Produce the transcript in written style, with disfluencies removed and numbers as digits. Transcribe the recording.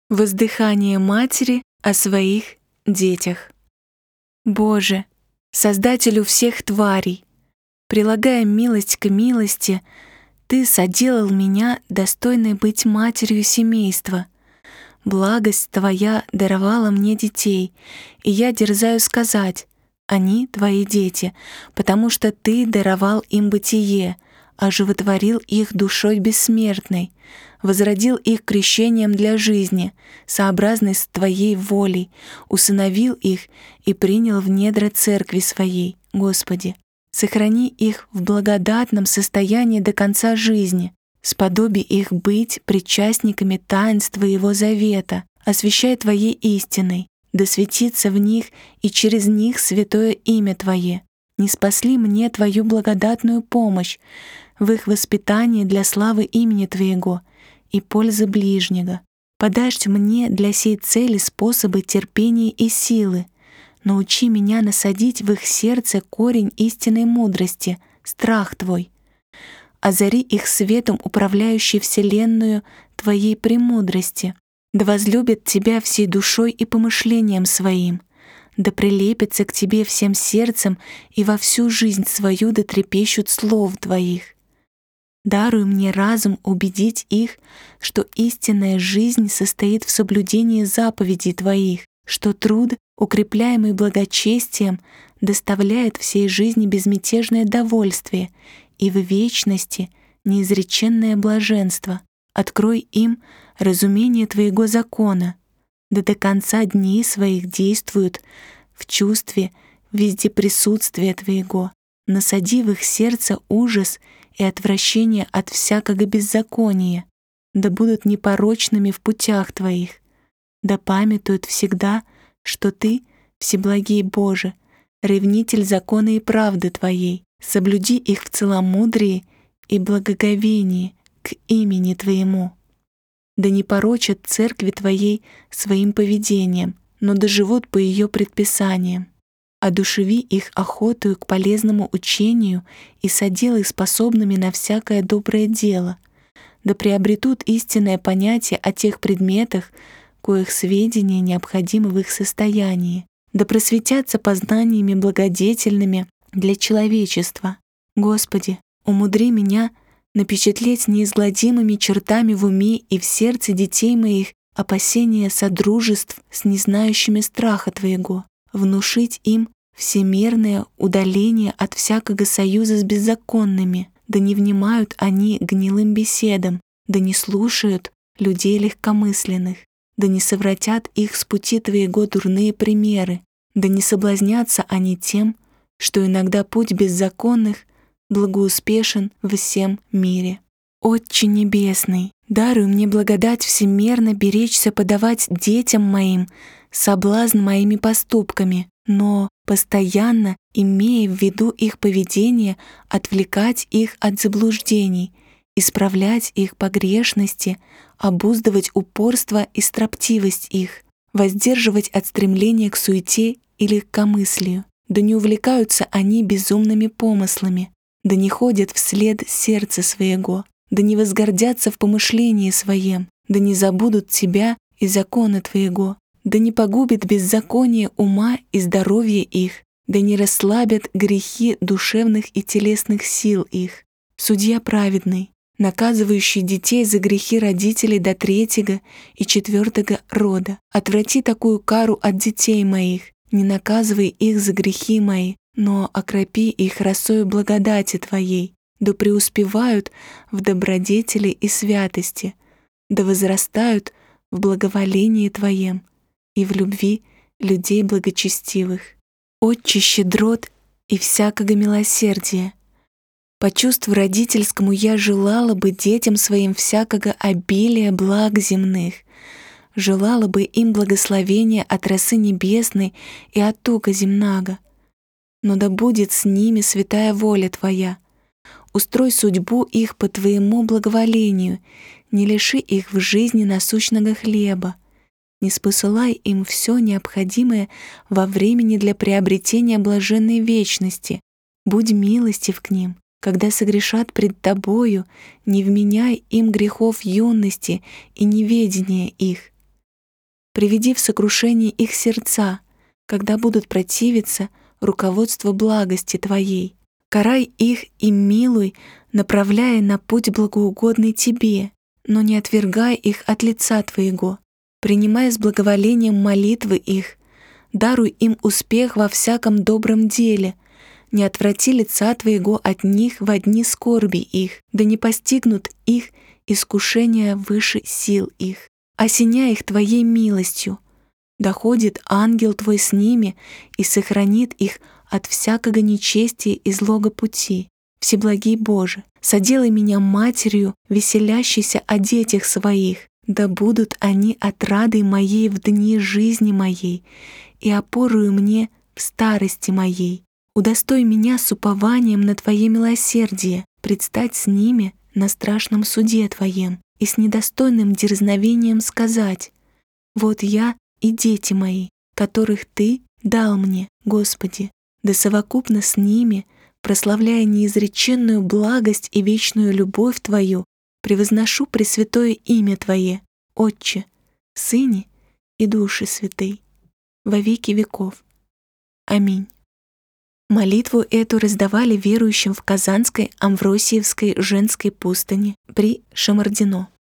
Воздыхание матери о своих детях. Боже, Создателю всех тварей, прилагая милость к милости, Ты соделал меня достойной быть матерью семейства. Благость Твоя даровала мне детей, и я дерзаю сказать: они Твои дети, потому что Ты даровал им бытие, оживотворил их душой бессмертной, возродил их крещением для жизни, сообразной с Твоей волей, усыновил их и принял в недра церкви Своей, Господи. Сохрани их в благодатном состоянии до конца жизни, сподоби их быть причастниками таинств Твоего завета, освящай Твоей истиной, да светится в них и через них святое имя Твое. Не спасли мне Твою благодатную помощь в их воспитании для славы имени Твоего и пользы ближнего. Подашь мне для сей цели способы терпения и силы. Научи меня насадить в их сердце корень истинной мудрости, страх Твой. Озари их светом, управляющей вселенную Твоей премудрости. Да возлюбят Тебя всей душой и помышлением своим. Да прилепятся к Тебе всем сердцем и во всю жизнь свою да трепещут слов Твоих. Даруй мне разум убедить их, что истинная жизнь состоит в соблюдении заповедей Твоих, что труд, укрепляемый благочестием, доставляет всей жизни безмятежное довольствие и в вечности неизреченное блаженство. Открой им разумение Твоего закона, да до конца дней своих действуют в чувстве везде присутствия Твоего. Насади в их сердце ужас и отвращение от всякого беззакония, да будут непорочными в путях Твоих, да памятуют всегда, что Ты, Всеблагий Боже, ревнитель закона и правды Твоей, соблюди их в целомудрии и благоговении к имени Твоему. Да не порочат церкви Твоей своим поведением, но доживут по ее предписаниям. Одушеви их охотою к полезному учению и соделай способными на всякое доброе дело, да приобретут истинное понятие о тех предметах, коих сведения необходимы в их состоянии, да просветятся познаниями благодетельными для человечества. Господи, умудри меня напечатлеть неизгладимыми чертами в уме и в сердце детей моих опасения содружеств с незнающими страха Твоего, внушить им всемерное удаление от всякого союза с беззаконными, да не внимают они гнилым беседам, да не слушают людей легкомысленных, да не совратят их с пути Твоего дурные примеры, да не соблазнятся они тем, что иногда путь беззаконных благоуспешен во всем мире. Отче Небесный, даруй мне благодать всемерно беречься подавать детям моим соблазн моими поступками, но постоянно, имея в виду их поведение, отвлекать их от заблуждений, исправлять их погрешности, обуздывать упорство и строптивость их, воздерживать от стремления к суете и легкомыслию. Да не увлекаются они безумными помыслами, да не ходят вслед сердца своего, да не возгордятся в помышлении своем, да не забудут Тебя и закона Твоего, да не погубит беззаконие ума и здоровья их, да не расслабят грехи душевных и телесных сил их. Судья праведный, наказывающий детей за грехи родителей до 3-го и 4-го рода, отврати такую кару от детей моих, не наказывай их за грехи мои, но окропи их росою благодати Твоей, да преуспевают в добродетели и святости, да возрастают в благоволении Твоем и в любви людей благочестивых. Отче щедрот и всякого милосердия, по чувству родительскому я желала бы детям своим всякого обилия благ земных, желала бы им благословения от росы небесной и от тука земного. Но да будет с ними святая воля Твоя. Устрой судьбу их по Твоему благоволению, не лиши их в жизни насущного хлеба, не спосылай им все необходимое во времени для приобретения блаженной вечности. Будь милостив к ним, когда согрешат пред Тобою, не вменяй им грехов юности и неведения их. Приведи в сокрушение их сердца, когда будут противиться руководству благости Твоей. Карай их и милуй, направляя на путь благоугодный Тебе, но не отвергай их от лица Твоего. Принимай с благоволением молитвы их, даруй им успех во всяком добром деле, не отврати лица Твоего от них во дни скорби их, да не постигнут их искушения выше сил их. Осеняй их Твоей милостью, да ходит ангел Твой с ними и сохранит их от всякого нечестия и злого пути. Всеблагий Боже, соделай меня матерью, веселящейся о детях своих, да будут они отрадой моей в дни жизни моей и опорою мне в старости моей. Удостой меня с упованием на Твое милосердие, предстать с ними на страшном суде Твоем и с недостойным дерзновением сказать: «Вот я и дети мои, которых Ты дал мне, Господи», да совокупно с ними, прославляя неизреченную благость и вечную любовь Твою, превозношу пресвятое имя Твое, Отче, Сыне и Души Святой, во веки веков. Аминь. Молитву эту раздавали верующим в Казанской Амвросиевской женской пустыне при Шамардино.